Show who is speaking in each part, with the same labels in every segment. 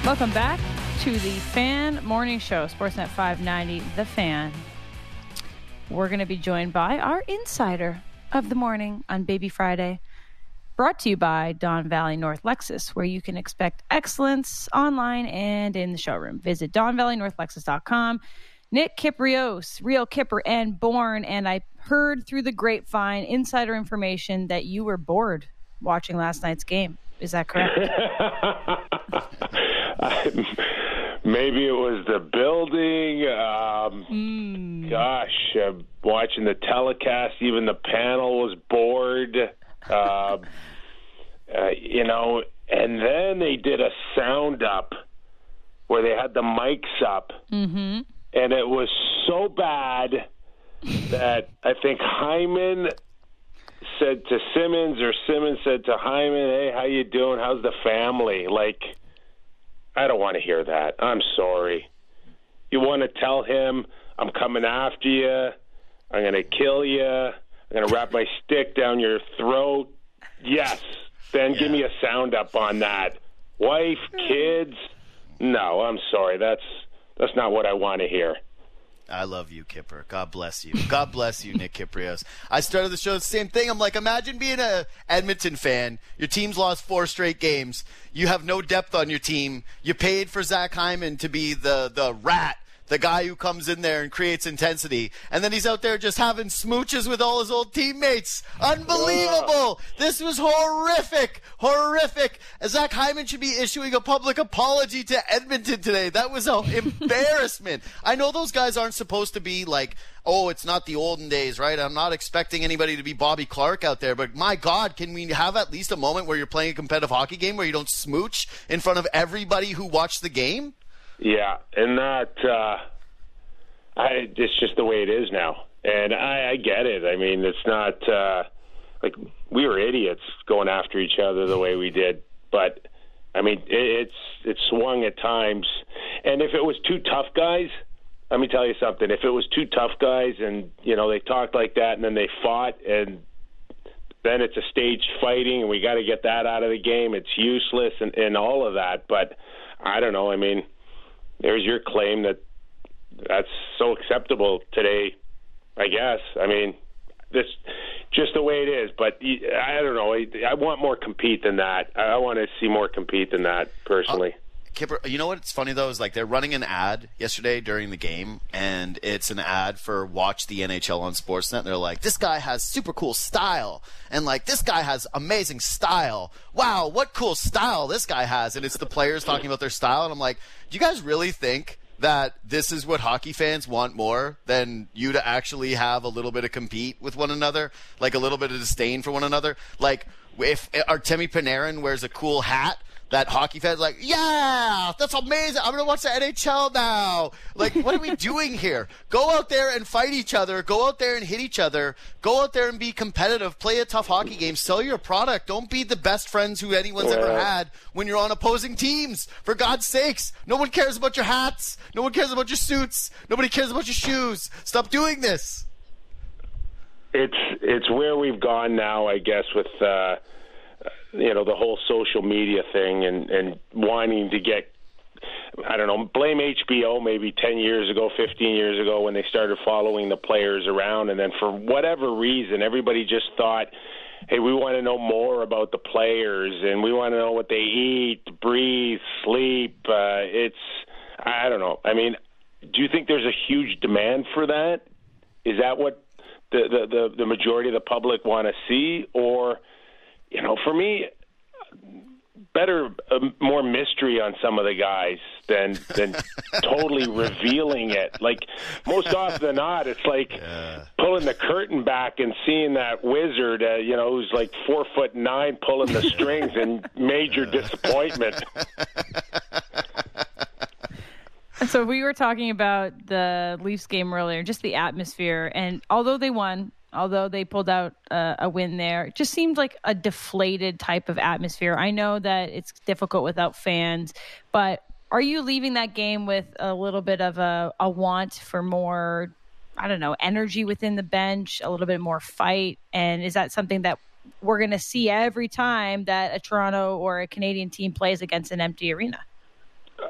Speaker 1: Welcome back to the Fan Morning Show, Sportsnet 590, The Fan. We're going to be joined by our insider of the morning on Baby Friday, brought to you by Don Valley North Lexus, where you can expect excellence online and in the showroom. Visit DonValleyNorthLexus.com. Nick Kypreos, Real Kipper and Born, and I heard through the grapevine insider information that you were bored watching last night's game. Is that correct?
Speaker 2: Maybe it was the building. Gosh, watching the telecast, even the panel was bored. And then they did a sound up where they had the mics up. Mm-hmm. And it was so bad that I think Hyman said to Simmons, or Simmons said to Hyman, "Hey, how you doing? How's the family?" Like, I don't want to hear that. I'm sorry. You want to tell him, "I'm coming after you. I'm going to kill you. I'm going to wrap my stick down your throat." Yes. Then give me a sound up on that. Wife, kids. No, I'm sorry. That's not what I want to hear.
Speaker 3: I love you, Kipper. God bless you. God bless you, Nick Kypreos. I started the show the same thing. I'm like, imagine being a Edmonton fan. Your team's lost 4 straight games. You have no depth on your team. You paid for Zach Hyman to be the rat, the guy who comes in there and creates intensity. And then he's out there just having smooches with all his old teammates. Unbelievable. This was horrific. Horrific. Zach Hyman should be issuing a public apology to Edmonton today. That was an embarrassment. I know those guys aren't supposed to be like, oh, it's not the olden days, right? I'm not expecting anybody to be Bobby Clark out there. But my God, can we have at least a moment where you're playing a competitive hockey game where you don't smooch in front of everybody who watched the game?
Speaker 2: Yeah, and that it's just the way it is now, and I get it. I mean, it's not like we were idiots going after each other the way we did, but I mean, it swung at times. And if it was 2 tough guys, let me tell you something. If it was 2 tough guys, and they talked like that, and then they fought, and then it's a staged fighting, and we got to get that out of the game. It's useless, and all of that. But I don't know. I mean, there's your claim that's so acceptable today, I guess. I mean, this just the way it is. But I don't know. I want more compete than that. I want to see more compete than that, personally.
Speaker 3: Kipper, you know what's funny, though, is like they're running an ad yesterday during the game, and it's an ad for Watch the NHL on Sportsnet. And they're like, this guy has super cool style, and like this guy has amazing style. Wow, what cool style this guy has. And it's the players talking about their style, and I'm like, do you guys really think that this is what hockey fans want more than you to actually have a little bit of compete with one another, like a little bit of disdain for one another? Like if Artemi Panarin wears a cool hat, that hockey fans like, yeah, that's amazing. I'm going to watch the NHL now. Like, what are we doing here? Go out there and fight each other. Go out there and hit each other. Go out there and be competitive. Play a tough hockey game. Sell your product. Don't be the best friends who anyone's ever had when you're on opposing teams. For God's sakes, no one cares about your hats. No one cares about your suits. Nobody cares about your shoes. Stop doing this.
Speaker 2: It's where we've gone now, I guess, with the whole social media thing and wanting to get, I don't know, blame HBO maybe 10 years ago, 15 years ago when they started following the players around. And then for whatever reason, everybody just thought, hey, we want to know more about the players and we want to know what they eat, breathe, sleep. I don't know. I mean, do you think there's a huge demand for that? Is that what the majority of the public want to see? Or, for me, more mystery on some of the guys than totally revealing it. Like, most often than not, it's like pulling the curtain back and seeing that wizard, who's like 4'9", pulling the strings, and major disappointment.
Speaker 1: So we were talking about the Leafs game earlier, just the atmosphere, and although they won, although they pulled out a win there, it just seemed like a deflated type of atmosphere. I know that it's difficult without fans, but are you leaving that game with a little bit of a want for more, I don't know, energy within the bench, a little bit more fight? And is that something that we're going to see every time that a Toronto or a Canadian team plays against an empty arena?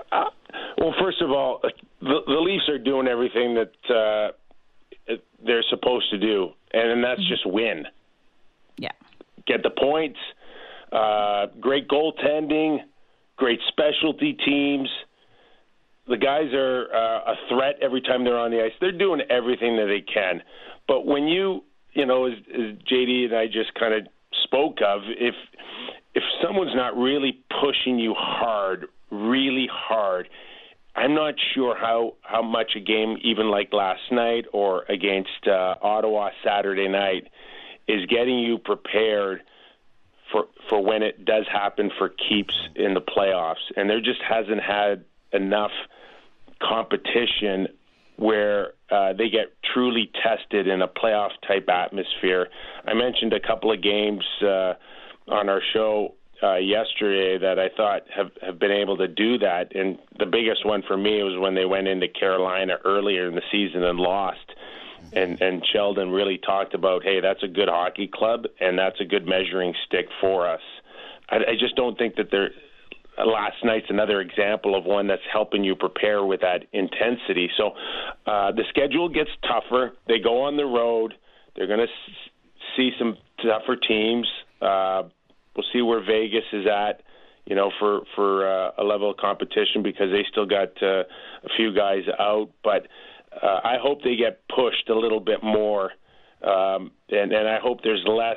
Speaker 2: Well, first of all, the Leafs are doing everything that they're supposed to do, and that's just win.
Speaker 1: Yeah.
Speaker 2: Get the points, great goaltending, great specialty teams. The guys are a threat every time they're on the ice. They're doing everything that they can. But when as JD and I just kind of spoke of, if someone's not really pushing you hard, really hard, I'm not sure how much a game even like last night or against Ottawa Saturday night is getting you prepared for when it does happen for keeps in the playoffs. And there just hasn't had enough competition where they get truly tested in a playoff-type atmosphere. I mentioned a couple of games on our show yesterday that I thought have been able to do that, and the biggest one for me was when they went into Carolina earlier in the season and lost. And Sheldon really talked about, hey, that's a good hockey club, and that's a good measuring stick for us. I just don't think that last night's another example of one that's helping you prepare with that intensity. So the schedule gets tougher. They go on the road. They're going to see some tougher teams. We'll see where Vegas is at, for a level of competition because they still got a few guys out. But I hope they get pushed a little bit more, and I hope there's less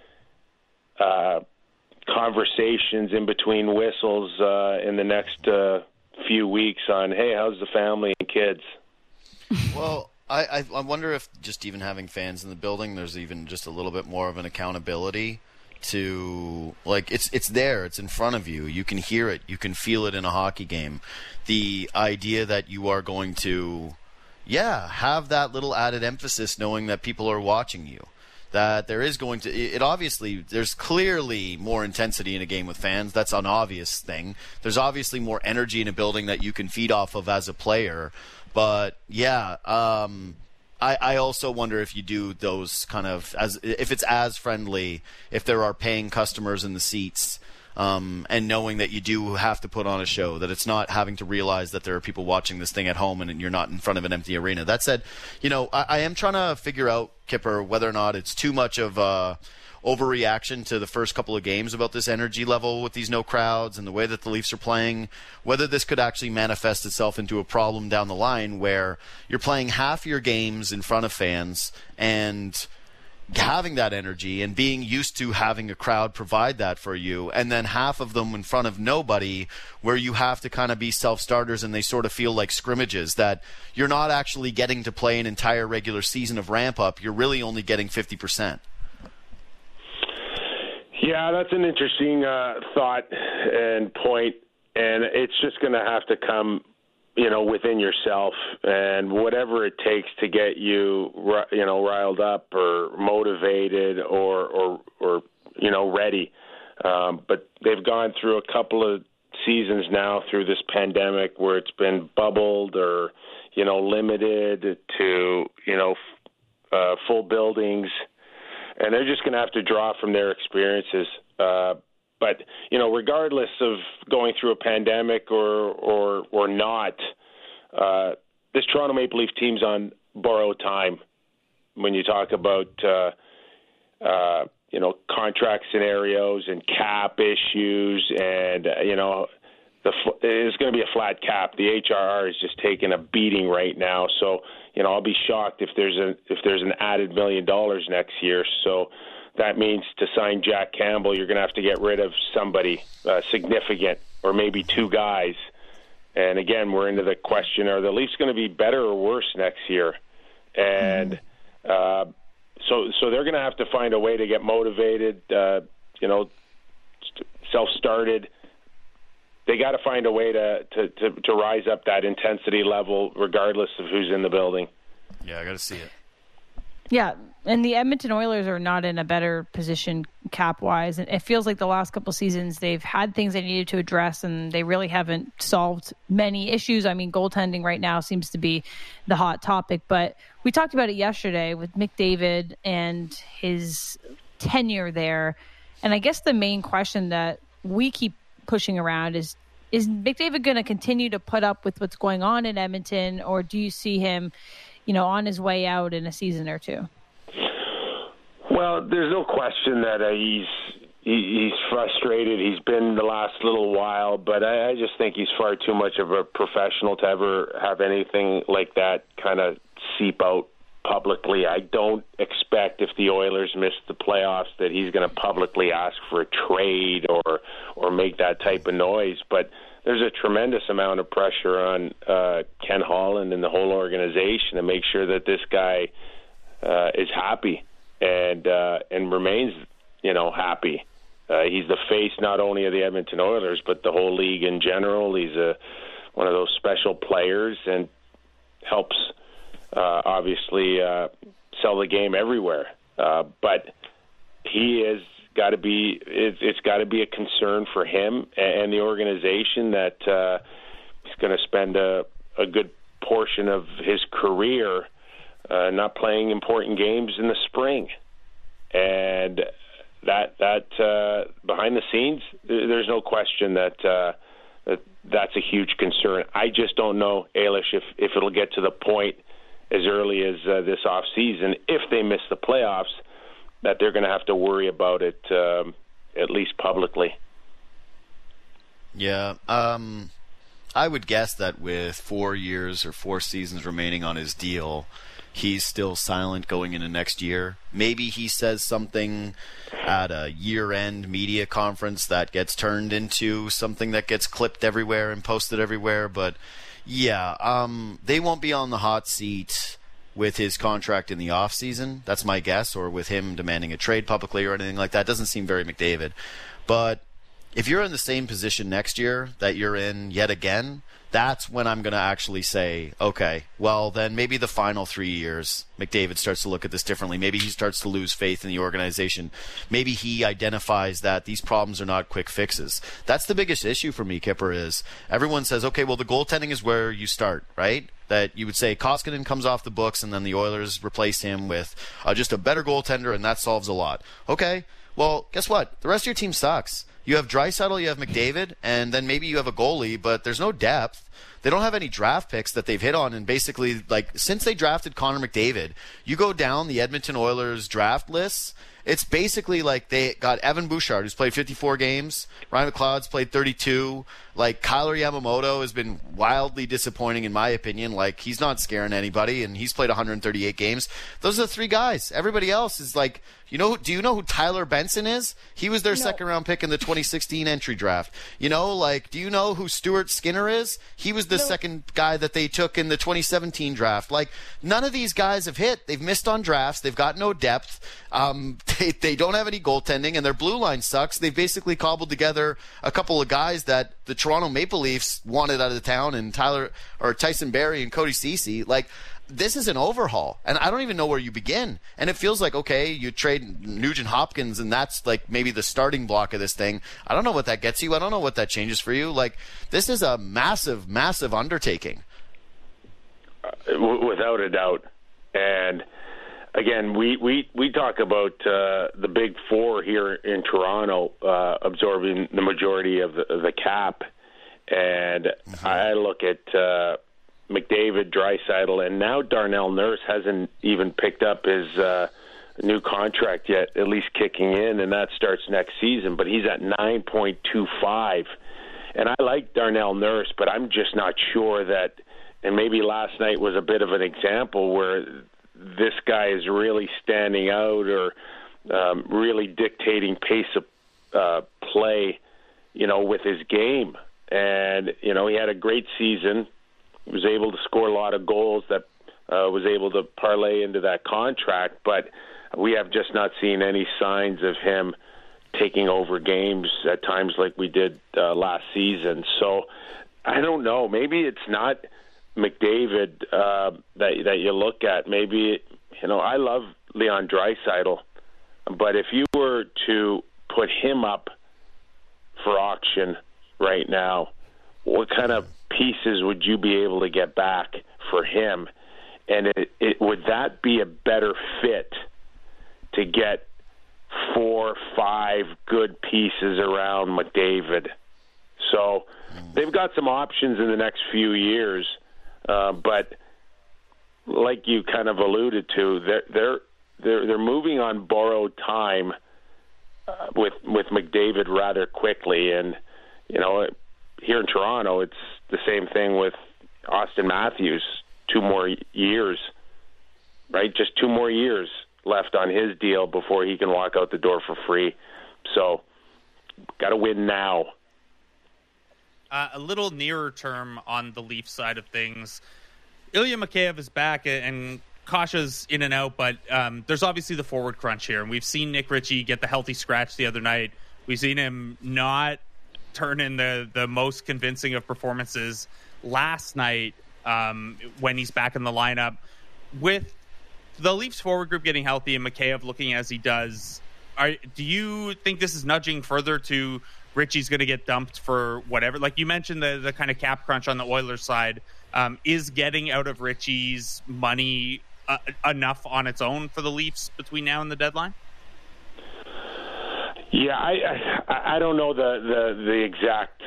Speaker 2: conversations in between whistles in the next few weeks on, hey, how's the family and kids?
Speaker 3: Well, I wonder if just even having fans in the building, there's even just a little bit more of an accountability to, like, it's there, it's in front of you, you can hear it, you can feel it in a hockey game. The idea that you are going to have that little added emphasis knowing that people are watching you, that there is going to, it obviously, there's clearly more intensity in a game with fans. That's an obvious thing. There's obviously more energy in a building that you can feed off of as a player. But I also wonder if you do those kind of, if it's as friendly, if there are paying customers in the seats, and knowing that you do have to put on a show, that it's not having to realize that there are people watching this thing at home and you're not in front of an empty arena. That said, I am trying to figure out, Kipper, whether or not it's too much of a overreaction to the first couple of games about this energy level with these no crowds and the way that the Leafs are playing, whether this could actually manifest itself into a problem down the line where you're playing half your games in front of fans and having that energy and being used to having a crowd provide that for you, and then half of them in front of nobody where you have to kind of be self-starters and they sort of feel like scrimmages, that you're not actually getting to play an entire regular season of ramp-up. You're really only getting 50%.
Speaker 2: Yeah, that's an interesting thought and point, and it's just going to have to come within yourself, and whatever it takes to get you, riled up or motivated or ready. But they've gone through a couple of seasons now through this pandemic where it's been bubbled or, limited to, full buildings, and they're just going to have to draw from their experiences. But, regardless of going through a pandemic or not, this Toronto Maple Leaf team's on borrowed time when you talk about, contract scenarios and cap issues and, it's going to be a flat cap. The HRR is just taking a beating right now. So, I'll be shocked if there's an added $1 million next year. So, that means to sign Jack Campbell, you're going to have to get rid of somebody significant or maybe two guys. And again, we're into the question, are the Leafs going to be better or worse next year? And so they're going to have to find a way to get motivated, self-started. They got to find a way to rise up that intensity level regardless of who's in the building.
Speaker 3: Yeah, I got to see it.
Speaker 1: Yeah, and the Edmonton Oilers are not in a better position cap-wise. And it feels like the last couple seasons they've had things they needed to address, and they really haven't solved many issues. I mean, goaltending right now seems to be the hot topic. But we talked about it yesterday with McDavid and his tenure there. And I guess the main question that we keep pushing around is, is McDavid going to continue to put up with what's going on in Edmonton, or do you see him, on his way out in a season or two?
Speaker 2: Well, there's no question that he's frustrated. He's been the last little while, but I just think he's far too much of a professional to ever have anything like that kind of seep out publicly. I don't expect, if the Oilers miss the playoffs, that he's going to publicly ask for a trade or make that type of noise. But there's a tremendous amount of pressure on Ken Holland and the whole organization to make sure that this guy is happy and remains, happy. He's the face not only of the Edmonton Oilers, but the whole league in general. He's one of those special players and helps, obviously, sell the game everywhere. But he is got to be. It's got to be a concern for him and the organization that he's going to spend a good portion of his career not playing important games in the spring, and that behind the scenes, there's no question that that's a huge concern. I just don't know, Ailish, if it'll get to the point as early as this off season, if they miss the playoffs, that they're going to have to worry about it, at least publicly.
Speaker 3: Yeah, I would guess that with 4 years or 4 seasons remaining on his deal, he's still silent going into next year. Maybe he says something at a year-end media conference that gets turned into something that gets clipped everywhere and posted everywhere. But, yeah, they won't be on the hot seat with his contract in the offseason. That's my guess, or with him demanding a trade publicly or anything like that. Doesn't seem very McDavid. But if you're in the same position next year that you're in yet again, that's when I'm going to actually say, okay, well, then maybe the final 3 years, McDavid starts to look at this differently. Maybe he starts to lose faith in the organization. Maybe he identifies that these problems are not quick fixes. That's the biggest issue for me, Kipper, is everyone says, okay, well, the goaltending is where you start, right? That you would say Koskinen comes off the books and then the Oilers replace him with just a better goaltender, and that solves a lot. Okay, well, guess what? The rest of your team sucks. You have Draisaitl, you have McDavid, and then maybe you have a goalie, but there's no depth. They don't have any draft picks that they've hit on, and basically, since they drafted Connor McDavid, you go down the Edmonton Oilers draft lists, it's basically like they got Evan Bouchard, who's played 54 games. Ryan McLeod's played 32. Kyler Yamamoto has been wildly disappointing, in my opinion. He's not scaring anybody, and he's played 138 games. Those are the 3 guys. Everybody else is do you know who Tyler Benson is? He was their second-round pick in the 2016 entry draft. Do you know who Stuart Skinner is? He was the second guy that they took in the 2017 draft. None of these guys have hit. They've missed on drafts. They've got no depth. They don't have any goaltending, and their blue line sucks. They've basically cobbled together a couple of guys that the Toronto Maple Leafs wanted out of the town, and Tyson Barrie and Cody Ceci. This is an overhaul, and I don't even know where you begin. And it feels like, okay, you trade Nugent Hopkins, and that's maybe the starting block of this thing. I don't know what that gets you. I don't know what that changes for you. This is a massive, massive undertaking.
Speaker 2: Without a doubt. And again, we talk about the big 4 here in Toronto absorbing the majority of the cap, and I look at McDavid, Draisaitl, and now Darnell Nurse hasn't even picked up his new contract yet, at least kicking in, and that starts next season. But he's at 9.25, and I like Darnell Nurse, but I'm just not sure that. And maybe last night was a bit of an example where this guy is really standing out or really dictating pace of play, with his game. And he had a great season. Was able to score a lot of goals that was able to parlay into that contract, but we have just not seen any signs of him taking over games at times like we did last season. So I don't know. Maybe it's not McDavid that you look at. Maybe, I love Leon Draisaitl, but if you were to put him up for auction right now, what kind of pieces would you be able to get back for him? And would that be a better fit to get 4 or 5 good pieces around McDavid? So they've got some options in the next few years, but like you kind of alluded to, they're moving on borrowed time with McDavid rather quickly, and here in Toronto, it's the same thing with Austin Matthews. 2 more years, right? Just 2 more years left on his deal before he can walk out the door for free. So, got to win now.
Speaker 4: A little nearer term on the Leafs side of things. Ilya Mikheyev is back, and Kasha's in and out, but there's obviously the forward crunch here. And we've seen Nick Ritchie get the healthy scratch the other night. We've seen him not turn in the most convincing of performances last night when he's back in the lineup. With the Leafs forward group getting healthy and Mikheyev looking as he does, do you think this is nudging further to Ritchie's going to get dumped for whatever? Like you mentioned, the kind of cap crunch on the Oilers side. Is getting out of Ritchie's money enough on its own for the Leafs between now and the deadline?
Speaker 2: Yeah, I don't know the exact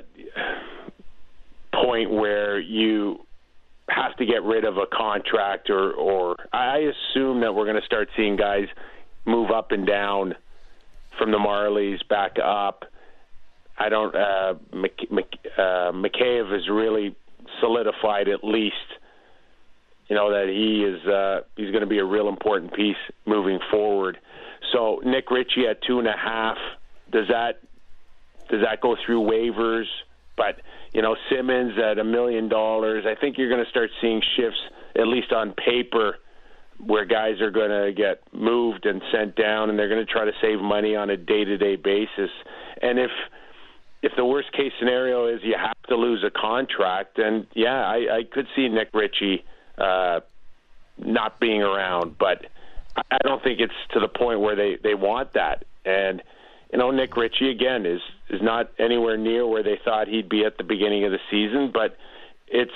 Speaker 2: point where you have to get rid of a contract, or I assume that we're going to start seeing guys move up and down from the Marlies back up. I don't. Mikheyev has really solidified at least, that he's going to be a real important piece moving forward. So Nick Ritchie at 2.5, does that go through waivers? But Simmons at $1 million, I think you're going to start seeing shifts, at least on paper, where guys are going to get moved and sent down, and they're going to try to save money on a day-to-day basis. And if the worst case scenario is you have to lose a contract, then yeah, I could see Nick Ritchie not being around, but I don't think it's to the point where they want that. And Nick Ritchie again is not anywhere near where they thought he'd be at the beginning of the season, but he's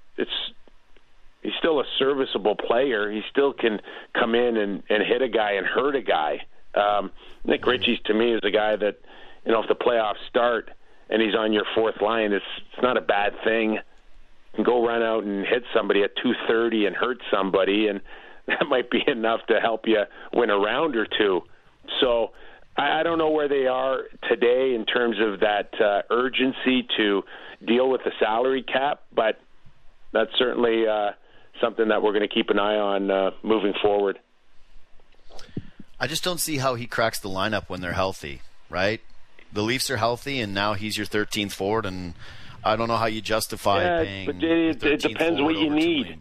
Speaker 2: still a serviceable player. He still can come in and hit a guy and hurt a guy. Nick Ritchie to me is a guy that, if the playoffs start and he's on your fourth line, it's not a bad thing. You can go run out and hit somebody at .230 and hurt somebody, and that might be enough to help you win a round or two. So I don't know where they are today in terms of that urgency to deal with the salary cap, but that's certainly something that we're going to keep an eye on moving forward.
Speaker 3: I just don't see how he cracks the lineup when they're healthy, right? The Leafs are healthy, and now he's your 13th forward, and I don't know how you justify paying.
Speaker 2: But it depends what you need.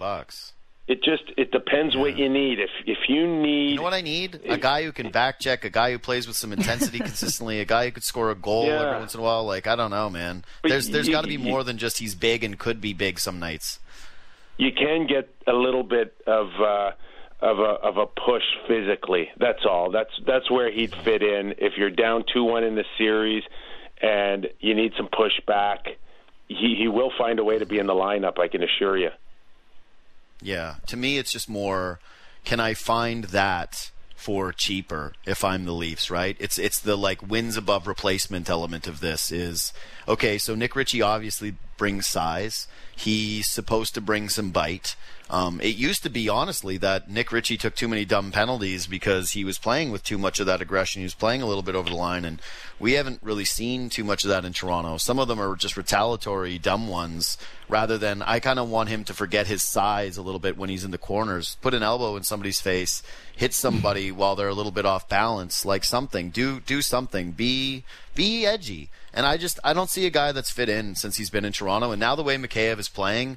Speaker 2: It depends what you need. If you need,
Speaker 3: you know what I need? A guy who can back check, a guy who plays with some intensity consistently, a guy who could score a goal every once in a while. Like, I don't know, man. There's got to be more than just he's big and could be big some nights.
Speaker 2: You can get a little bit of a push physically. That's all. That's where he'd fit in. If you're down 2-1 in the series and you need some pushback, he will find a way to be in the lineup, I can assure you.
Speaker 3: Yeah. To me, it's just more, can I find that for cheaper if I'm the Leafs, right? It's the wins above replacement element of this is, okay, so Nick Ritchie obviously brings size. He's supposed to bring some bite. It used to be, honestly, that Nick Ritchie took too many dumb penalties because he was playing with too much of that aggression. He was playing a little bit over the line, and we haven't really seen too much of that in Toronto. Some of them are just retaliatory, dumb ones, rather than I kind of want him to forget his size a little bit when he's in the corners, put an elbow in somebody's face, hit somebody while they're a little bit off balance, like something. Do something. Be edgy. And I don't see a guy that's fit in since he's been in Toronto. And now the way Mikheyev is playing,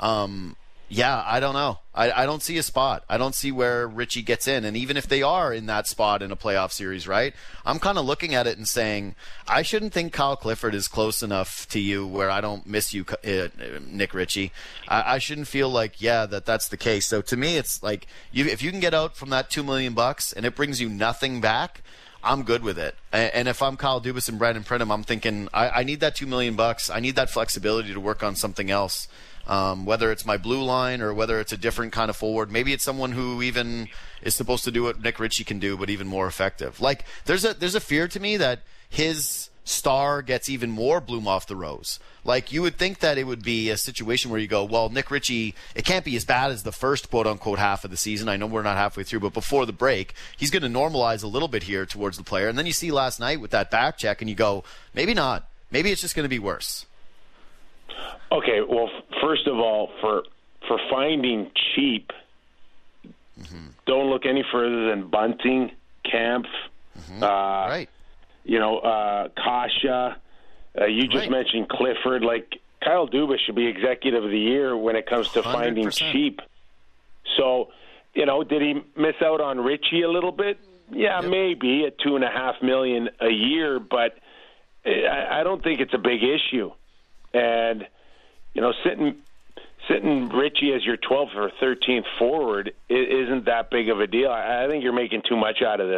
Speaker 3: I don't know. I don't see a spot. I don't see where Ritchie gets in. And even if they are in that spot in a playoff series, right, I'm kind of looking at it and saying, I shouldn't think Kyle Clifford is close enough to you where I don't miss you, Nick Ritchie. I shouldn't feel like, that's the case. So to me, it's like, if you can get out from that $2 million and it brings you nothing back, I'm good with it. And if I'm Kyle Dubas and Brandon Pridham, I'm thinking, I need that $2 million. I need that flexibility to work on something else. Whether it's my blue line or whether it's a different kind of forward. Maybe it's someone who even is supposed to do what Nick Ritchie can do, but even more effective. Like, there's a fear to me that his star gets even more bloom off the rose. Like, you would think that it would be a situation where you go, well, Nick Ritchie, it can't be as bad as the first quote-unquote half of the season. I know we're not halfway through, but before the break, he's going to normalize a little bit here towards the player. And then you see last night with that back check, and you go, maybe not. Maybe it's just going to be worse.
Speaker 2: Okay, well, first of all, for finding cheap, don't look any further than Bunting, Kampf,
Speaker 3: Right.
Speaker 2: Kasha. You just
Speaker 3: Right.
Speaker 2: mentioned Clifford. Like, Kyle Dubas should be executive of the year when it comes to finding
Speaker 3: 100%.
Speaker 2: cheap. So, did he miss out on Ritchie a little bit? Yeah, maybe at $2.5 million a year, but I don't think it's a big issue. And sitting Ritchie as your 12th or 13th forward isn't that big of a deal. I think you're making too much out of this.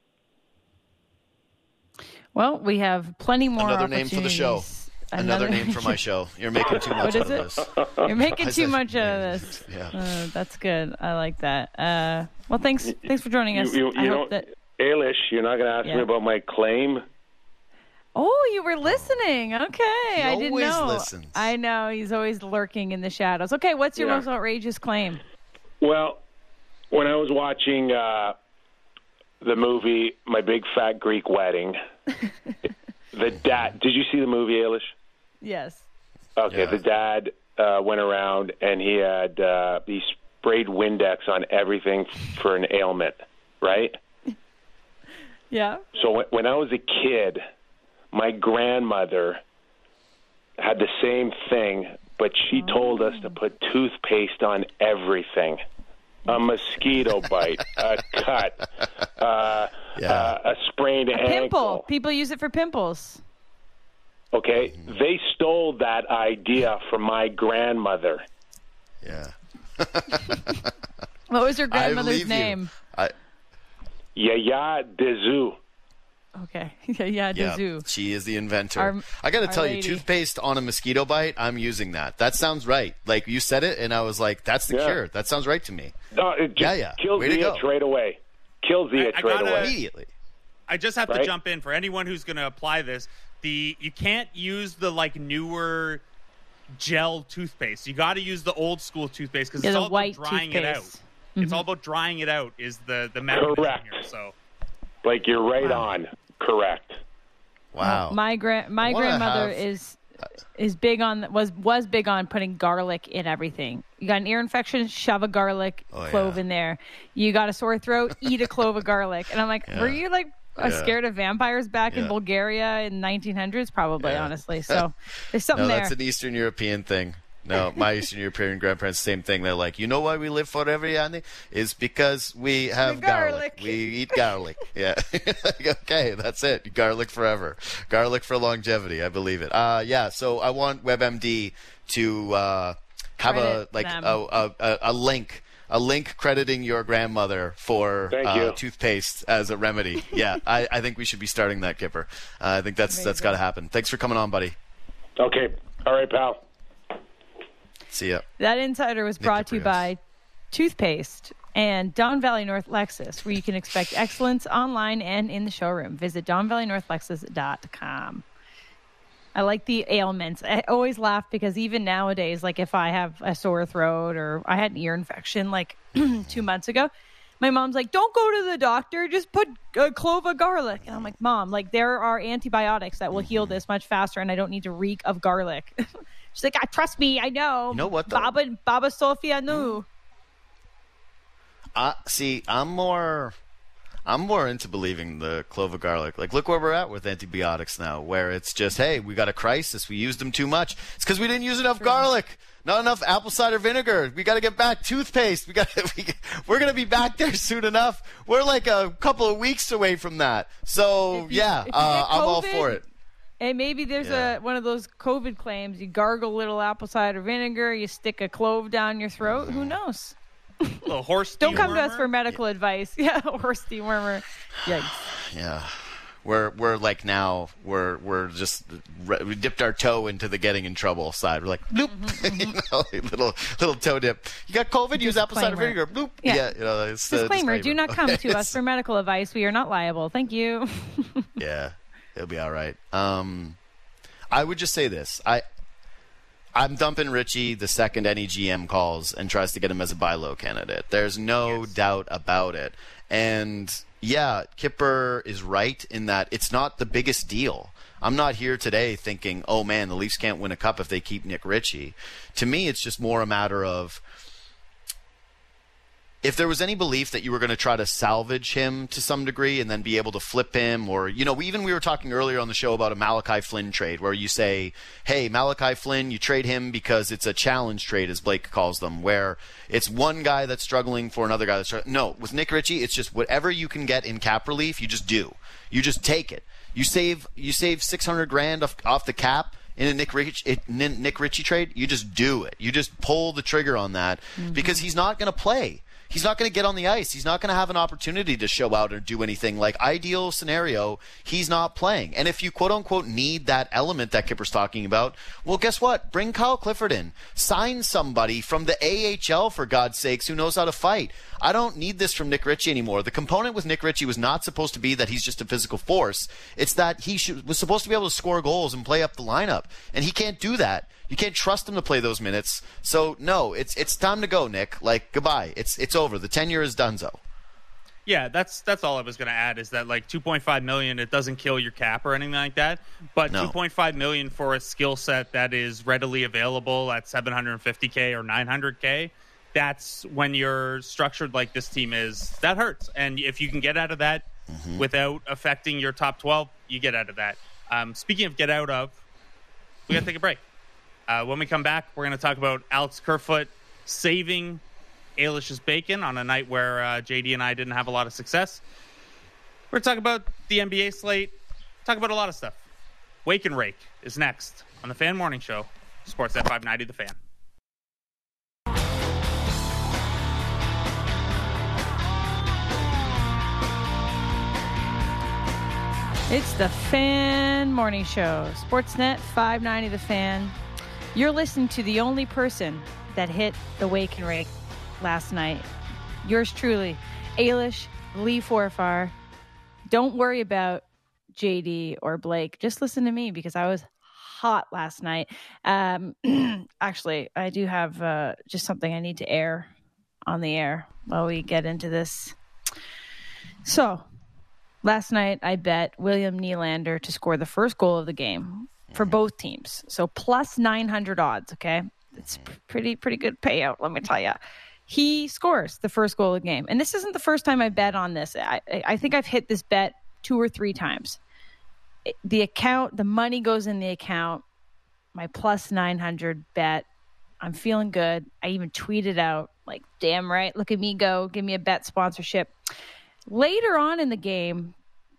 Speaker 1: Well, we have plenty more
Speaker 3: Another name for the show. Another name for my show. You're making too much out of this.
Speaker 1: You're making too much out of this.
Speaker 3: Yeah.
Speaker 1: That's good. I like that. Well, thanks for joining us. I hope that.
Speaker 2: Ailish, you're not going to ask me about my claim?
Speaker 1: Oh, you were listening. Okay. I didn't
Speaker 3: always
Speaker 1: know.
Speaker 3: listens.
Speaker 1: I know. He's always lurking in the shadows. Okay, what's your most outrageous claim?
Speaker 2: Well, when I was watching the movie My Big Fat Greek Wedding, the dad, did you see the movie, Ailish?
Speaker 1: Yes.
Speaker 2: Okay,
Speaker 3: Yeah.
Speaker 2: the dad went around and he sprayed Windex on everything for an ailment, right?
Speaker 1: Yeah.
Speaker 2: So when I was a kid, my grandmother had the same thing, but she told us to put toothpaste on everything. A mosquito bite, a cut, a sprained ankle.
Speaker 1: Pimple. People use it for pimples.
Speaker 2: Okay, they stole that idea from my grandmother.
Speaker 3: Yeah.
Speaker 1: What was your
Speaker 3: I
Speaker 1: grandmother's
Speaker 3: believe you.
Speaker 1: name?
Speaker 2: Yaya Dezou.
Speaker 1: Okay. Yeah, Dezou.
Speaker 3: She is the inventor. I got to
Speaker 1: our
Speaker 3: tell
Speaker 1: lady.
Speaker 3: you, toothpaste on a mosquito bite, I'm using that. That sounds right. Like, you said it, and I was like, that's the cure. That sounds right to me.
Speaker 2: No, it just kills
Speaker 3: Way
Speaker 2: the
Speaker 3: to go.
Speaker 2: itch right away. Kills the itch
Speaker 4: I
Speaker 2: right
Speaker 4: gotta-
Speaker 2: away.
Speaker 3: Immediately.
Speaker 4: I just have to
Speaker 2: Right?
Speaker 4: jump in for anyone who's going to apply this. You can't use the newer gel toothpaste. You got to use the old school toothpaste because it's
Speaker 1: the
Speaker 4: all
Speaker 1: white
Speaker 4: about drying it out.
Speaker 1: toothpaste.
Speaker 4: It's all about drying it out. Is the mechanism
Speaker 2: Correct.
Speaker 4: here? So
Speaker 2: Like, you're right on. Correct.
Speaker 3: Wow.
Speaker 1: My grandmother is big on was big on putting garlic in everything. You got an ear infection, shove a garlic clove in there. You got a sore throat, eat a clove of garlic. And I'm like, were you scared of vampires back in Bulgaria in 1900s? Probably, honestly. So there's something
Speaker 3: No,
Speaker 1: there.
Speaker 3: that's an Eastern European thing. No, my Eastern European grandparents, same thing. They're like, you know why we live forever, Yanni? Is because we have garlic. We eat garlic. Yeah. Okay, that's it. Garlic forever. Garlic for longevity. I believe it. So I want WebMD to have
Speaker 1: Credit
Speaker 3: a link crediting your grandmother for
Speaker 2: Thank you.
Speaker 3: toothpaste as a remedy. Yeah, I think we should be starting that, Kipper. I think that's got to happen. Thanks for coming on, buddy.
Speaker 2: Okay. All right, pal.
Speaker 3: See ya.
Speaker 1: That Insider was brought to you
Speaker 3: Caprios.
Speaker 1: by Toothpaste and Don Valley North Lexus, where you can expect excellence online and in the showroom. Visit DonValleyNorthLexus.com. I like the ailments. I always laugh because even nowadays, like if I have a sore throat or I had an ear infection like 2 months ago, my mom's like, don't go to the doctor, just put a clove of garlic. And I'm like, Mom, like there are antibiotics that will heal this much faster and I don't need to reek of garlic. She's like, trust me, I know.
Speaker 3: You know what, though?
Speaker 1: Baba Sofia knew.
Speaker 3: See, I'm more into believing the clove of garlic. Like, look where we're at with antibiotics now, where it's just, hey, we got a crisis. We used them too much. It's because we didn't use enough garlic. Not enough apple cider vinegar. We got to get back toothpaste. We're going to be back there soon enough. We're like a couple of weeks away from that. So,
Speaker 1: if you get
Speaker 3: I'm all
Speaker 1: COVID,
Speaker 3: for it.
Speaker 1: And maybe there's one of those COVID claims. You gargle a little apple cider vinegar. You stick a clove down your throat. Who knows?
Speaker 4: a little horse.
Speaker 1: Don't come to us
Speaker 4: dewormer.
Speaker 1: for medical advice. Yeah, horse dewormer. Yikes.
Speaker 3: Yeah. We're like now we're just we dipped our toe into the getting in trouble side. We're like bloop, little toe dip. You got COVID? Use apple cider
Speaker 1: Disclaimer.
Speaker 3: vinegar. Bloop.
Speaker 1: Yeah.
Speaker 3: It's
Speaker 1: Disclaimer,
Speaker 3: disclaimer.
Speaker 1: do not come to us for medical advice. We are not liable. Thank you.
Speaker 3: Yeah. He'll be all right. I would just say this. I'm dumping Richie the second any GM calls and tries to get him as a buy low candidate. There's no doubt about it. And yeah, Kipper is right in that it's not the biggest deal. I'm not here today thinking, oh man, the Leafs can't win a cup if they keep Nick Ritchie. To me, it's just more a matter of if there was any belief that you were going to try to salvage him to some degree and then be able to flip him, or, you know, we were talking earlier on the show about a Malachi Flynn trade where you say, hey, Malachi Flynn, you trade him because it's a challenge trade, as Blake calls them, where it's one guy that's struggling for another guy that's struggling. No, with Nick Ritchie, it's just whatever you can get in cap relief, you just do. You just take it. You save $600,000 off the cap in a Nick Ritchie trade, you just do it. You just pull the trigger on that because he's not going to play. He's not going to get on the ice. He's not going to have an opportunity to show out or do anything. Like, ideal scenario, he's not playing. And if you, quote-unquote, need that element that Kipper's talking about, well, guess what? Bring Kyle Clifford in. Sign somebody from the AHL, for God's sakes, who knows how to fight. I don't need this from Nick Ritchie anymore. The component with Nick Ritchie was not supposed to be that he's just a physical force. It's that he was supposed to be able to score goals and play up the lineup. And he can't do that. You can't trust him to play those minutes. So, no, it's time to go, Nick. Like, goodbye. It's over. The tenure is donezo.
Speaker 4: Yeah, that's all I was going to add is that, like, $2.5 million, it doesn't kill your cap or anything like that. But no. $2.5 million for a skill set that is readily available at $750K or $900K, that's when you're structured like this team is. That hurts. And if you can get out of that without affecting your top 12, you get out of that. Speaking of get out of, we got to take a break. When we come back, we're going to talk about Alex Kerfoot saving Ailish's bacon on a night where JD and I didn't have a lot of success. We're going to talk about the NBA slate, talk about a lot of stuff. Wake and Rake is next on the Fan Morning Show, Sportsnet 590 The Fan.
Speaker 1: It's the Fan Morning Show, Sportsnet 590 The Fan. You're listening to the only person that hit the Wake and Rake last night. Yours truly, Ailish Lee Forfar. Don't worry about JD or Blake. Just listen to me because I was hot last night. Actually, I do have just something I need to air on the air while we get into this. So, last night I bet William Nylander to score the first goal of the game for both teams. So plus 900 odds, okay? It's pretty good payout, let me tell you. He scores the first goal of the game. And this isn't the first time I bet on this. I think I've hit this bet 2 or 3 times. The money goes in the account. My plus 900 bet. I'm feeling good. I even tweeted out, like, damn right, look at me go. Give me a bet sponsorship. Later on in the game,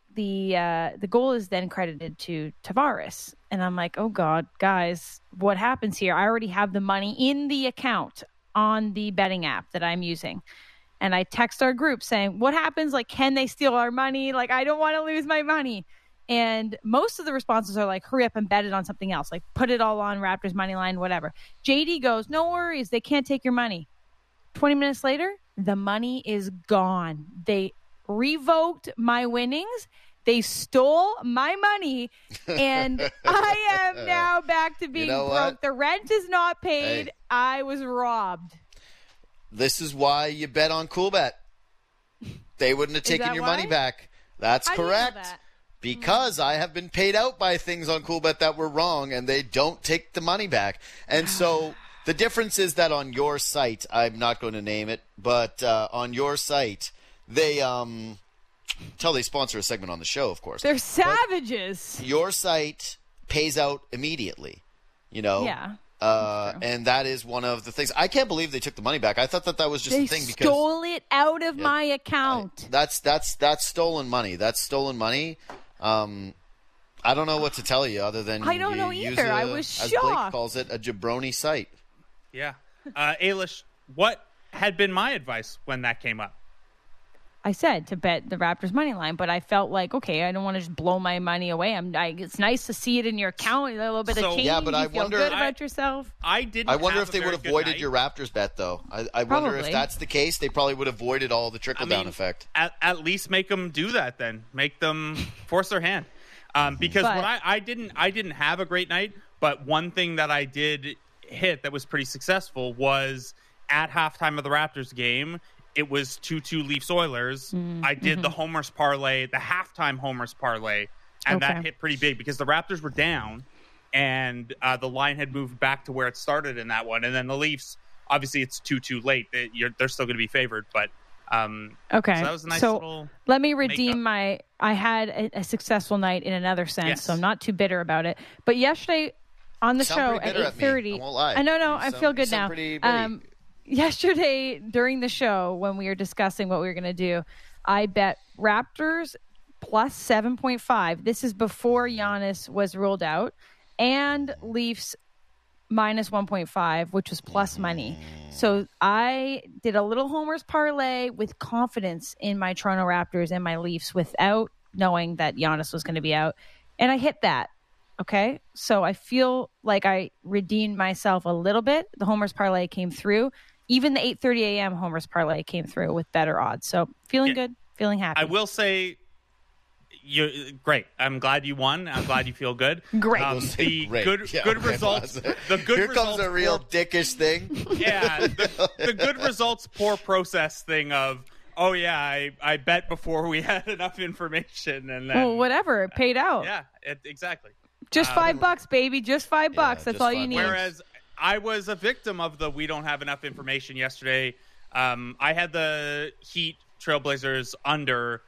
Speaker 1: the goal is then credited to Tavares. And I'm like, oh, God, guys, what happens here? I already have the money in the account on the betting app that I'm using. And I text our group saying, what happens? Like, can they steal our money? Like, I don't want to lose my money. And most of the responses are like, hurry up and bet it on something else. Like, put it all on Raptors money line, whatever. JD goes, no worries. They can't take your money. 20 minutes later, the money is gone. They revoked my winnings. They stole my money, and I am now back to being broke. What? The rent is not paid. Hey. I was robbed.
Speaker 3: This is why you bet on Coolbet. They wouldn't have taken your money back. That's correct. That? Because I have been paid out by things on Coolbet that were wrong, and they don't take the money back. And so the difference is that on your site, I'm not going to name it, but on your site, they until they sponsor a segment on the show, of course.
Speaker 1: They're savages.
Speaker 3: But your site pays out immediately, you know?
Speaker 1: Yeah.
Speaker 3: And that is one of the things. I can't believe they took the money back. I thought that was just a thing because
Speaker 1: they stole it out of my account.
Speaker 3: That's stolen money. That's stolen money. I don't know what to tell you other than
Speaker 1: I don't know either. I was shocked.
Speaker 3: As Blake calls it, a jabroni site.
Speaker 4: Yeah. Ailish, what had been my advice when that came up?
Speaker 1: I said to bet the Raptors money line, but I felt like, okay, I don't want to just blow my money away. It's nice to see it in your account, a little bit of change.
Speaker 3: Yeah, but I wonder
Speaker 1: good about yourself.
Speaker 3: I wonder if they would have voided your Raptors bet, though. I wonder if that's the case. They probably would have voided all the trickle down effect.
Speaker 4: At least make them do that then. Make them force their hand. Because what I didn't have a great night, but one thing that I did hit that was pretty successful was at halftime of the Raptors game. It was 2-2 Leafs Oilers. I did the homers parlay, the halftime homers parlay, and that hit pretty big because the Raptors were down, and the line had moved back to where it started in that one. And then the Leafs, obviously, it's 2-2 late. They're still going to be favored, but so that was a nice little.
Speaker 1: Let me redeem I had a successful night in another sense, so I'm not too bitter about it. But yesterday on the show at 8:30, I know, I feel good now. Yesterday during the show when we were discussing what we were going to do, I bet Raptors plus 7.5. This is before Giannis was ruled out, and Leafs minus 1.5, which was plus money. So I did a little homers parlay with confidence in my Toronto Raptors and my Leafs without knowing that Giannis was going to be out. And I hit that. Okay. So I feel like I redeemed myself a little bit. The homers parlay came through. Even the 8:30 a.m. homers parlay came through with better odds. So feeling good, feeling happy.
Speaker 4: I will say, great. I'm glad you won. I'm glad you feel good.
Speaker 1: Great.
Speaker 4: Good results. The good
Speaker 3: Here
Speaker 4: results
Speaker 3: comes a real dickish thing.
Speaker 4: Yeah, the good results, poor process thing of, oh yeah, I bet before we had enough information, and then
Speaker 1: whatever, it paid out.
Speaker 4: Yeah, exactly.
Speaker 1: Just $5, baby. Just $5. That's all you need.
Speaker 4: Whereas I was a victim of the we don't have enough information yesterday. I had the Heat Trailblazers under.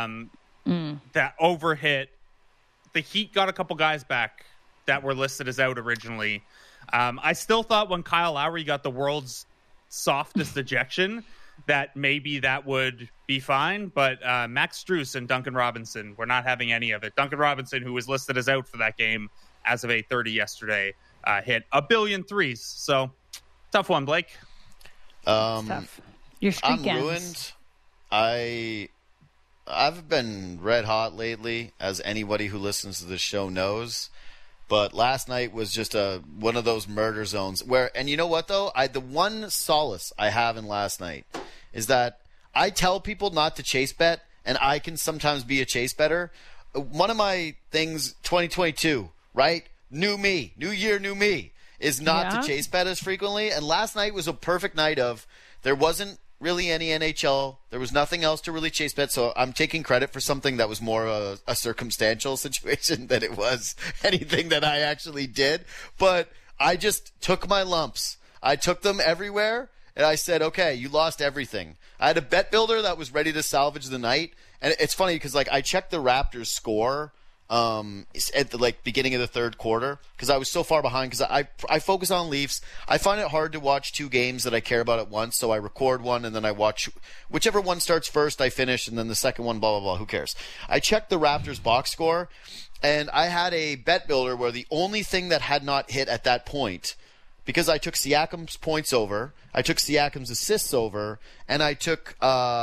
Speaker 4: That overhit. The Heat got a couple guys back that were listed as out originally. I still thought when Kyle Lowry got the world's softest ejection that maybe that would be fine, but Max Strus and Duncan Robinson were not having any of it. Duncan Robinson, who was listed as out for that game as of 8:30 yesterday, hit 1 billion threes. So, tough one, Blake.
Speaker 1: Tough. Your streak
Speaker 3: I'm
Speaker 1: ends.
Speaker 3: ruined. I've been red hot lately, as anybody who listens to this show knows. But last night was just one of those murder zones where, and you know what though? The one solace I have in last night is that I tell people not to chase bet, and I can sometimes be a chase better. One of my things, 2022, right? New me, new year, new me, is not to chase bet as frequently. And last night was a perfect night of there wasn't really any NHL. There was nothing else to really chase bet, so I'm taking credit for something that was more a circumstantial situation than it was anything that I actually did. But I just took my lumps. I took them everywhere, and I said, okay, you lost everything. I had a bet builder that was ready to salvage the night, and it's funny because I checked the Raptors score at the beginning of the third quarter because I was so far behind because I focus on Leafs. I find it hard to watch two games that I care about at once, so I record one and then I watch whichever one starts first I finish, and then the second one blah blah blah, who cares. I checked the Raptors box score, and I had a bet builder where the only thing that had not hit at that point, because I took Siakam's points over, I took Siakam's assists over, and I took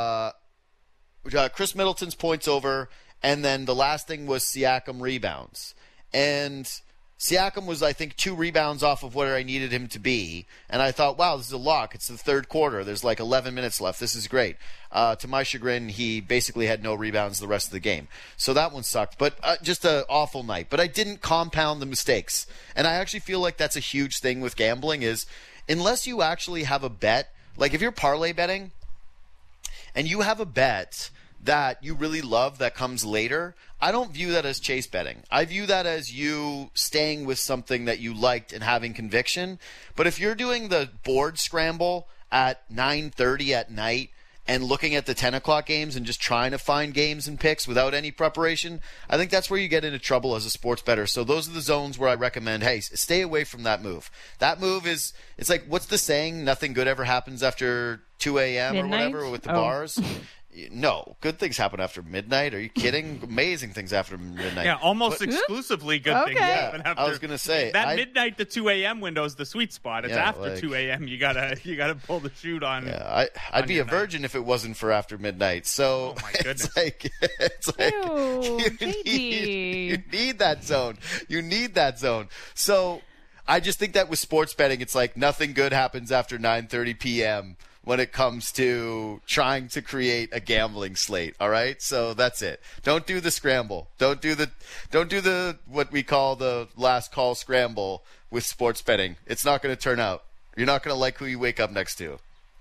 Speaker 3: Chris Middleton's points over. And then the last thing was Siakam rebounds. And Siakam was, I think, 2 rebounds off of where I needed him to be. And I thought, wow, this is a lock. It's the third quarter. There's 11 minutes left. This is great. To my chagrin, he basically had no rebounds the rest of the game. So that one sucked. But just an awful night. But I didn't compound the mistakes. And I actually feel like that's a huge thing with gambling is unless you actually have a bet, like if you're parlay betting and you have a bet that you really love that comes later, I don't view that as chase betting. I view that as you staying with something that you liked and having conviction. But if you're doing the board scramble at 9:30 at night and looking at the 10 o'clock games and just trying to find games and picks without any preparation, I think that's where you get into trouble as a sports bettor. So those are the zones where I recommend, hey, stay away from that move. That move is, it's like, what's the saying? Nothing good ever happens after 2 a.m. or whatever with the bars. No, good things happen after midnight. Are you kidding? Amazing things after midnight.
Speaker 4: Yeah, almost exclusively good things happen after.
Speaker 3: I was going to say
Speaker 4: that midnight to 2 a.m. window is the sweet spot. It's after 2 a.m. You gotta pull the chute on.
Speaker 3: Yeah, I'd be a virgin if it wasn't for after midnight. So
Speaker 4: oh my goodness,
Speaker 3: it's like you need that zone. You need that zone. So I just think that with sports betting, it's like nothing good happens after 9:30 p.m. when it comes to trying to create a gambling slate. All right, so that's it. Don't do the scramble. Don't do the what we call the last call scramble with sports betting. It's not going to turn out. You're not going to like who you wake up next to.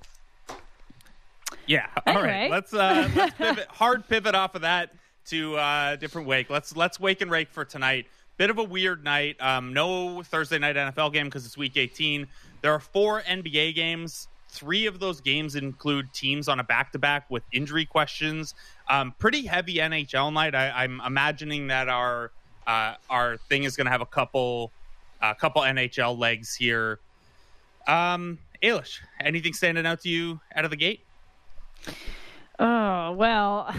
Speaker 4: Yeah. All right. Let's pivot. Hard pivot off of that to a different wake. Let's wake and rake for tonight. Bit of a weird night. No Thursday night NFL game because it's week 18. There are 4 NBA games. 3 of those games include teams on a back-to-back with injury questions. Pretty heavy NHL night. I'm imagining that our thing is going to have a couple NHL legs here. Ailish, anything standing out to you out of the gate?
Speaker 1: Oh, well,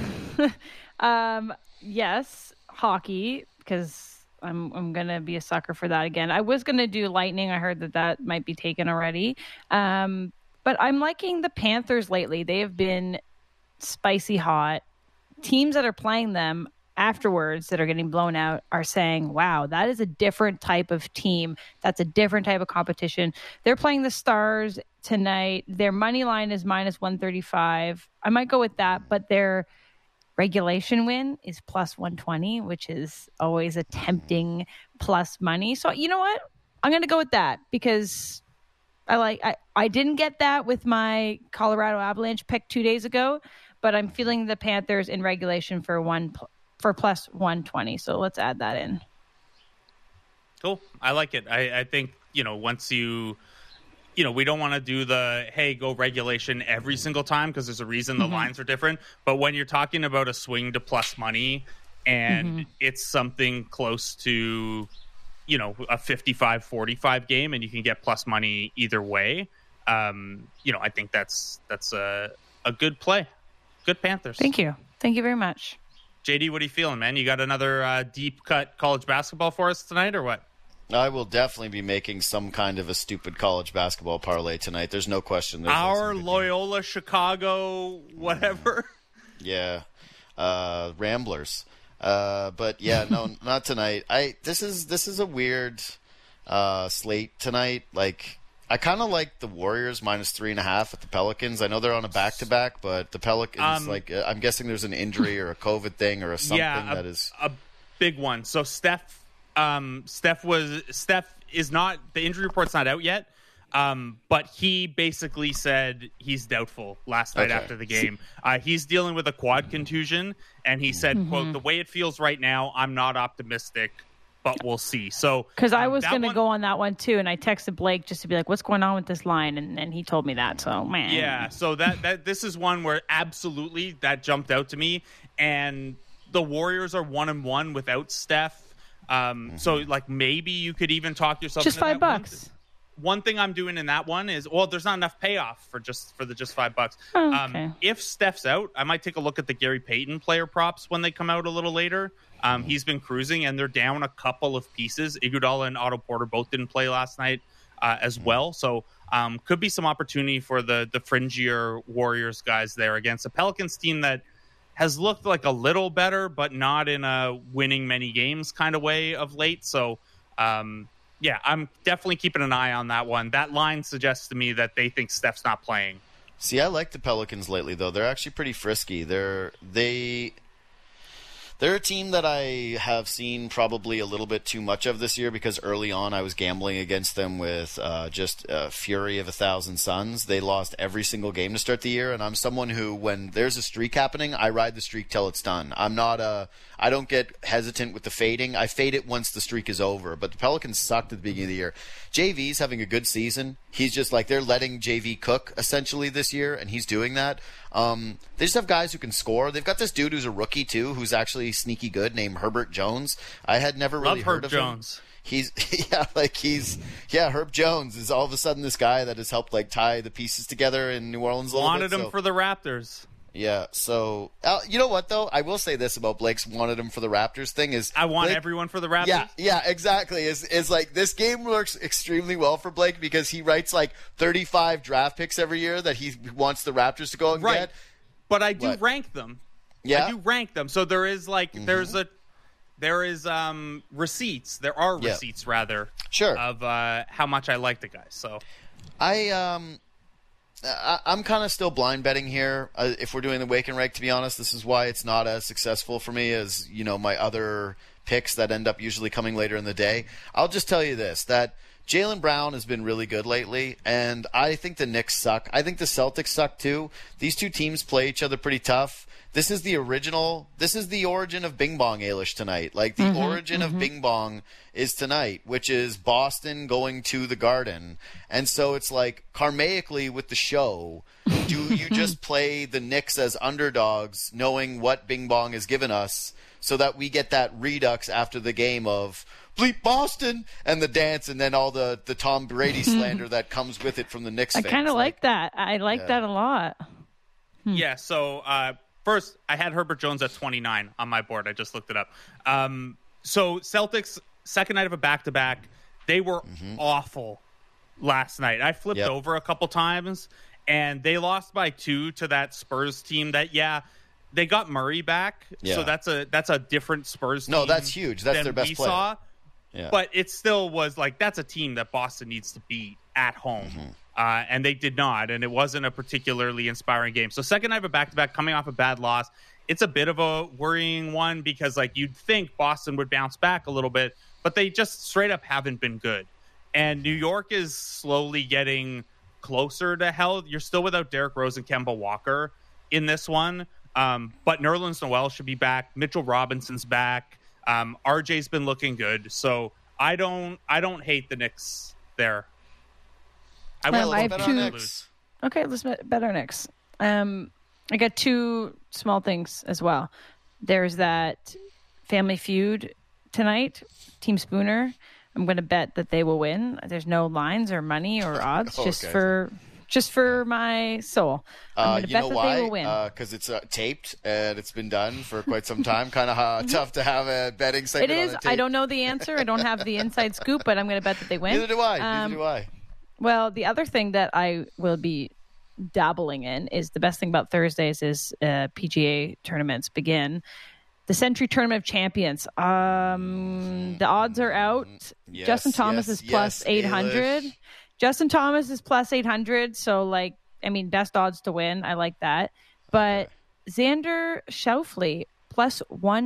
Speaker 1: yes, hockey, because I'm going to be a sucker for that again. I was going to do Lightning. I heard that might be taken already. But I'm liking the Panthers lately. They have been spicy hot. Teams that are playing them afterwards that are getting blown out are saying, wow, that is a different type of team. That's a different type of competition. They're playing the Stars tonight. Their money line is minus 135. I might go with that, but their regulation win is plus 120, which is always a tempting plus money. So you know what? I'm going to go with that because I didn't get that with my Colorado Avalanche pick 2 days ago, but I'm feeling the Panthers in regulation for plus 120. So let's add that in.
Speaker 4: Cool. I like it. I think, once we don't want to do the, hey, go regulation every single time because there's a reason the lines are different. But when you're talking about a swing to plus money and it's something close to, a 55-45 game and you can get plus money either way, I think that's a good play. Good Panthers.
Speaker 1: Thank you. Thank you very much.
Speaker 4: JD, what are you feeling, man? You got another deep cut college basketball for us tonight or what?
Speaker 3: I will definitely be making some kind of a stupid college basketball parlay tonight. There's no question.
Speaker 4: Our Loyola, Chicago, whatever.
Speaker 3: Yeah. Ramblers. But yeah, no, not tonight. This is a weird slate tonight. Like, I kind of like the Warriors minus 3.5 at the Pelicans. I know they're on a back-to-back, but the Pelicans, I'm guessing there's an injury or a COVID thing or something that is
Speaker 4: a big one. So Steph is not, the injury report's not out yet. But he basically said he's doubtful last night after the game. He's dealing with a quad contusion, and he said, quote, the way it feels right now, I'm not optimistic, but we'll see. So,
Speaker 1: because I was going to go on that one too, and I texted Blake just to be like, what's going on with this line? And he told me that. So, man.
Speaker 4: Yeah, so that this is one where absolutely that jumped out to me. And the Warriors are 1-1 without Steph. So, like, maybe you could even talk yourself
Speaker 1: just
Speaker 4: into
Speaker 1: $5.
Speaker 4: One thing I'm doing in that one is, there's not enough payoff for the just $5.
Speaker 1: Oh, okay.
Speaker 4: If Steph's out, I might take a look at the Gary Payton player props when they come out a little later. He's been cruising, and they're down a couple of pieces. Iguodala and Otto Porter both didn't play last night as well. So could be some opportunity for the fringier Warriors guys there against a Pelicans team that has looked like a little better, but not in a winning many games kind of way of late. So, yeah, I'm definitely keeping an eye on that one. That line suggests to me that they think Steph's not playing.
Speaker 3: See, I like the Pelicans lately, though. They're actually pretty frisky. They're a team that I have seen probably a little bit too much of this year because early on I was gambling against them with just fury of 1,000 suns. They lost every single game to start the year, and I'm someone who, when there's a streak happening, I ride the streak till it's done. I don't get hesitant with the fading. I fade it once the streak is over. But the Pelicans sucked at the beginning of the year. JV's having a good season. He's just like, they're letting JV cook essentially this year, and he's doing that. They just have guys who can score. They've got this dude who's a rookie too, who's actually sneaky good, named Herbert Jones. I had never really heard of
Speaker 4: Jones.
Speaker 3: Him. Herb Jones is all of a sudden this guy that has helped like tie the pieces together in New Orleans a little bit.
Speaker 4: Wanted him for the Raptors.
Speaker 3: Yeah, so you know what though? I will say this about Blake's wanted him for the Raptors thing is
Speaker 4: I want
Speaker 3: Blake,
Speaker 4: everyone for the Raptors.
Speaker 3: Yeah, exactly. Is like this game works extremely well for Blake because he writes like 35 draft picks every year that he wants the Raptors to go and get.
Speaker 4: But I do rank them.
Speaker 3: Yeah,
Speaker 4: I do rank them. So there is like there is receipts. There are receipts rather.
Speaker 3: Sure.
Speaker 4: Of how much I like the guys. So
Speaker 3: I'm kind of still blind betting here. If we're doing the Wake and Rake, to be honest, this is why it's not as successful for me as, my other picks that end up usually coming later in the day. I'll just tell you this, that Jaylen Brown has been really good lately, and I think the Knicks suck. I think the Celtics suck too. These two teams play each other pretty tough. This is the origin of Bing Bong Eilish tonight. Like, the origin of Bing Bong is tonight, which is Boston going to the Garden. And so it's like, karmaically with the show, do you just play the Knicks as underdogs, knowing what Bing Bong has given us, so that we get that redux after the game of bleep Boston and the dance, and then all the Tom Brady slander that comes with it from the Knicks fans.
Speaker 1: I kind of like that. I like that a lot.
Speaker 4: Yeah, so first, I had Herbert Jones at 29 on my board. I just looked it up. So Celtics, second night of a back-to-back, they were awful last night. I flipped over a couple times, and they lost by 2 to that Spurs team that, they got Murray back, so that's a different Spurs team.
Speaker 3: No, that's huge. That's their best player.
Speaker 4: Saw.
Speaker 3: Yeah.
Speaker 4: But it still was like, that's a team that Boston needs to beat at home. And they did not, and it wasn't a particularly inspiring game. So second night of a back-to-back, coming off a bad loss, it's a bit of a worrying one because, like, you'd think Boston would bounce back a little bit, but they just straight up haven't been good. And New York is slowly getting closer to hell. You're still without Derrick Rose and Kemba Walker in this one, but Nerlens Noel should be back. Mitchell Robinson's back. RJ's been looking good, so I don't hate the Knicks there.
Speaker 1: I have two. Okay, let's bet our Knicks. I got 2 small things as well. There's that Family Feud tonight, Team Spooner. I'm going to bet that they will win. There's no lines or money or odds, just for my soul. I'm going to bet that they will win.
Speaker 3: Because it's taped and it's been done for quite some time. Kind of tough to have a betting segment.
Speaker 1: It is.
Speaker 3: On a tape.
Speaker 1: I don't know the answer. I don't have the inside scoop, but I'm going to bet that they win.
Speaker 3: Neither do I.
Speaker 1: Well, the other thing that I will be dabbling in is the best thing about Thursdays is PGA tournaments begin. The Century Tournament of Champions. The odds are out.
Speaker 3: Yes,
Speaker 1: Justin Thomas is plus 800. Justin Thomas is plus 800. So, best odds to win. I like that. But Xander Schauffele plus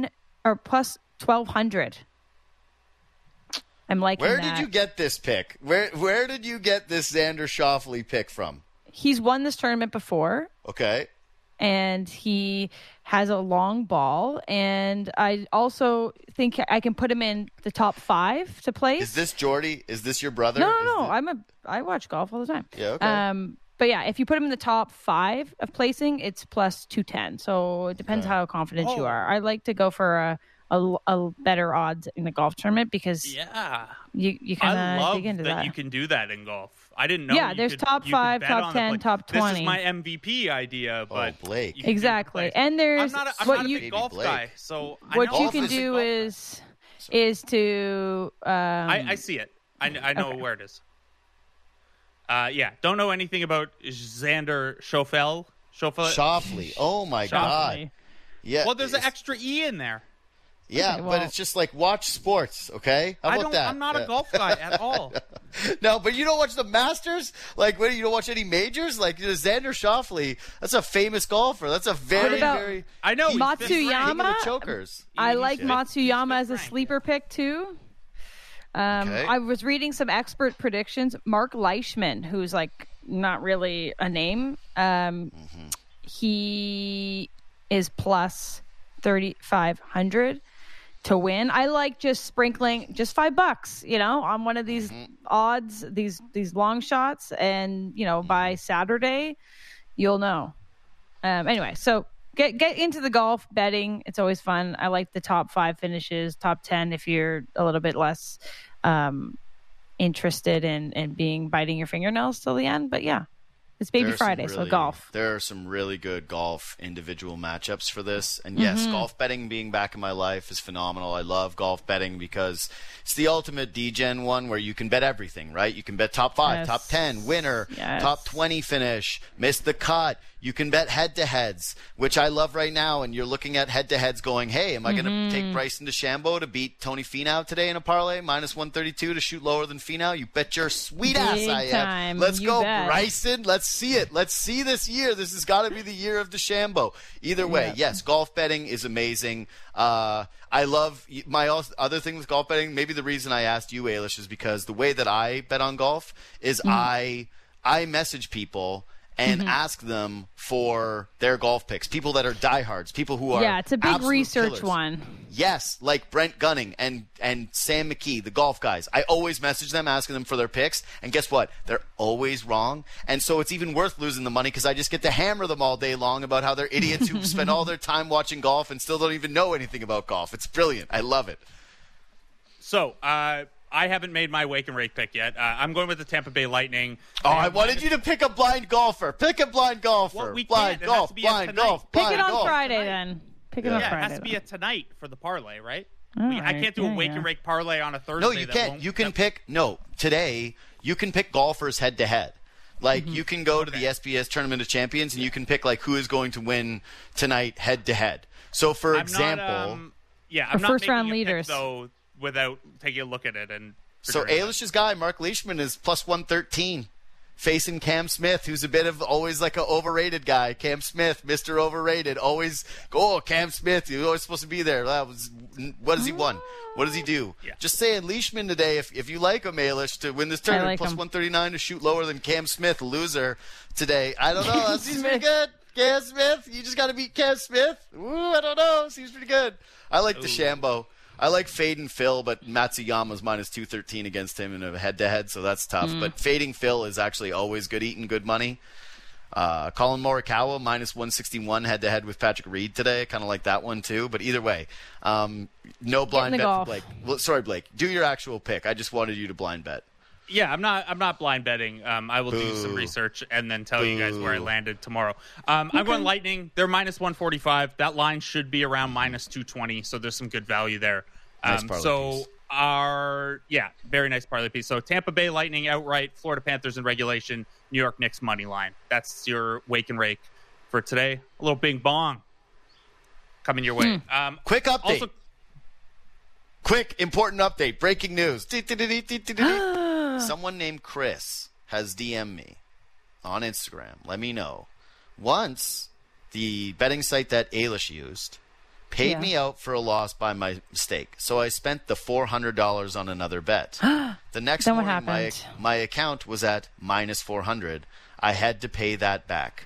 Speaker 1: 1,200. I'm liking that.
Speaker 3: Where did you get this pick? Where did you get this Xander Schauffele pick from?
Speaker 1: He's won this tournament before.
Speaker 3: Okay.
Speaker 1: And he has a long ball. And I also think I can put him in the top 5 to place.
Speaker 3: Is this Jordy? Is this your brother?
Speaker 1: No. I watch golf all the time.
Speaker 3: Yeah, okay.
Speaker 1: But yeah, if you put him in the top 5 of placing, it's plus 210. So it depends how confident you are. I like to go for a better odds in the golf tournament because you kind of dig into that.
Speaker 4: You can do that in golf. I didn't know.
Speaker 1: Yeah, there's top 5, top 10, top 20.
Speaker 4: This is my MVP idea, but
Speaker 3: Blake.
Speaker 1: Exactly. And there's
Speaker 4: I'm not a big golf guy, so
Speaker 1: what you can do is to
Speaker 4: I see it. I know where it is. Don't know anything about Xander Schauffele.
Speaker 3: Schauffele. Oh my God. Yeah.
Speaker 4: Well, there's an extra E in there.
Speaker 3: Yeah,
Speaker 1: okay, well,
Speaker 3: but it's just like watch sports, okay? How about that?
Speaker 4: I'm not a golf guy at all.
Speaker 3: No, but you don't watch the Masters? Like, you don't watch any majors? Like, Xander Schauffele, that's a famous golfer. That's a very...
Speaker 4: I know.
Speaker 1: Matsuyama?
Speaker 3: Chokers.
Speaker 1: I like Matsuyama as a sleeper pick, too.
Speaker 3: Okay.
Speaker 1: I was reading some expert predictions. Mark Leishman, who's, not really a name, he is plus 3,500. to win. I like just sprinkling just $5, on one of these odds, these long shots, and by Saturday, you'll know. Anyway, so get into the golf betting. It's always fun. I like the top 5 finishes, top 10 if you're a little bit less interested in biting your fingernails till the end. But yeah. It's Baby Friday, so golf.
Speaker 3: There are some really good golf individual matchups for this. And yes, golf betting being back in my life is phenomenal. I love golf betting because it's the ultimate D-Gen one where you can bet everything, right? You can bet top 5, top 10, winner, top 20 finish, miss the cut. You can bet head-to-heads, which I love right now, and you're looking at head-to-heads going, hey, am I going to take Bryson DeChambeau to beat Tony Finau today in a parlay, minus 132 to shoot lower than Finau? You bet your sweet ass I am.
Speaker 1: Time.
Speaker 3: Let's go,
Speaker 1: bet.
Speaker 3: Bryson. Let's see it. Let's see this year. This has got to be the year of DeChambeau. Either way, yes, golf betting is amazing. I love my other thing with golf betting. Maybe the reason I asked you, Ailish, is because the way that I bet on golf is I message people and ask them for their golf picks. People that are diehards, people who are
Speaker 1: it's a big
Speaker 3: absolute
Speaker 1: research
Speaker 3: killers.
Speaker 1: one.
Speaker 3: Yes, like Brent Gunning and Sam McKee, the golf guys. I always message them asking them for their picks, and guess what? They're always wrong. And so it's even worth losing the money because I just get to hammer them all day long about how they're idiots who spend all their time watching golf and still don't even know anything about golf. It's brilliant. I love it.
Speaker 4: So, I haven't made my wake and rake pick yet. I'm going with the Tampa Bay Lightning.
Speaker 3: Oh, I wanted you to pick a blind golfer. Pick a blind golfer.
Speaker 4: Well, we
Speaker 3: blind
Speaker 4: can't.
Speaker 3: golf, blind golf,
Speaker 1: Pick
Speaker 3: blind
Speaker 1: it on
Speaker 3: golf.
Speaker 1: Friday then. Pick it on
Speaker 4: Yeah,
Speaker 1: Friday.
Speaker 4: it has to be a tonight for the parlay, right?
Speaker 1: All
Speaker 4: I
Speaker 1: right.
Speaker 4: can't do a
Speaker 1: Yeah,
Speaker 4: wake
Speaker 1: yeah.
Speaker 4: and rake parlay on a Thursday.
Speaker 3: No, you
Speaker 4: that
Speaker 3: can't.
Speaker 4: won't-
Speaker 3: You can
Speaker 4: that-
Speaker 3: pick. No, today you can pick golfers head to head. Like you can go to the SBS Tournament of Champions and you can pick like who is going to win tonight head to head. So, for
Speaker 4: I'm
Speaker 3: example,
Speaker 4: not, I'm
Speaker 1: Or
Speaker 4: not
Speaker 1: first-round
Speaker 4: making a pick,
Speaker 1: leaders.
Speaker 4: though, without taking a look at it and.
Speaker 3: so
Speaker 4: figuring it out.
Speaker 3: Ailish's guy Mark Leishman is plus 113, facing Cam Smith, who's a bit of always like an overrated guy. Cam Smith, Mr. Overrated, always Cam Smith, he's always supposed to be there. What has he won? What does he do?
Speaker 4: Yeah.
Speaker 3: Just saying, Leishman today, if you like him, Ailish, to win this tournament,
Speaker 1: like
Speaker 3: plus
Speaker 1: him.
Speaker 3: 139 to shoot lower than Cam Smith, loser today. I don't know. That seems pretty good. Cam Smith, you just got to beat Cam Smith. Ooh, I don't know. Seems pretty good. I like DeChambeau. I like fading Phil, but Matsuyama's minus 213 against him in a head-to-head, so that's tough. But fading Phil is actually always good eating good money. Colin Morikawa minus 161 head-to-head with Patrick Reed today. Kind of like that one too. But either way, no blind
Speaker 1: the
Speaker 3: bet
Speaker 1: golf.
Speaker 3: for Blake. Well, sorry, Blake. Do your actual pick. I just wanted you to blind bet.
Speaker 4: Yeah, I'm not blind betting. I will do some research and then tell you guys where I landed tomorrow. I'm going Lightning. They're minus 145. That line should be around minus 220, so there's some good value there.
Speaker 3: Nice parlay piece.
Speaker 4: Very nice parlay piece. So Tampa Bay Lightning outright, Florida Panthers in regulation, New York Knicks money line. That's your wake and rake for today. A little bing bong coming your way.
Speaker 3: Quick update.
Speaker 4: Also,
Speaker 3: Quick, important update. Breaking news. Someone named Chris has DM'd me on Instagram. Let me know. Once, the betting site that Ailish used paid me out for a loss by my mistake. So I spent the $400 on another bet. The next
Speaker 1: Then what
Speaker 3: morning,
Speaker 1: happened?
Speaker 3: my account was at minus 400. I had to pay that back.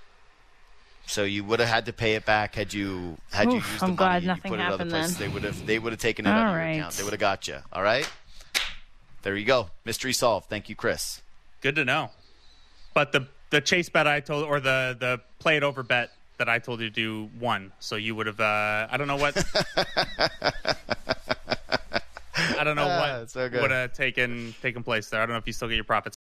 Speaker 3: So you would have had to pay it back had you used the
Speaker 1: I'm
Speaker 3: money
Speaker 1: glad
Speaker 3: and you
Speaker 1: nothing
Speaker 3: put it other
Speaker 1: happened
Speaker 3: places.
Speaker 1: then.
Speaker 3: They would have taken it out of your
Speaker 1: All
Speaker 3: account.
Speaker 1: right.
Speaker 3: They would have got you. All right. There you go. Mystery solved. Thank you, Chris.
Speaker 4: good to know. But the chase bet I told, or the play it over bet that I told you to do won. So you would have, I don't know what. I don't know what
Speaker 3: So good.
Speaker 4: would have taken place there. I don't know if you still get your profits.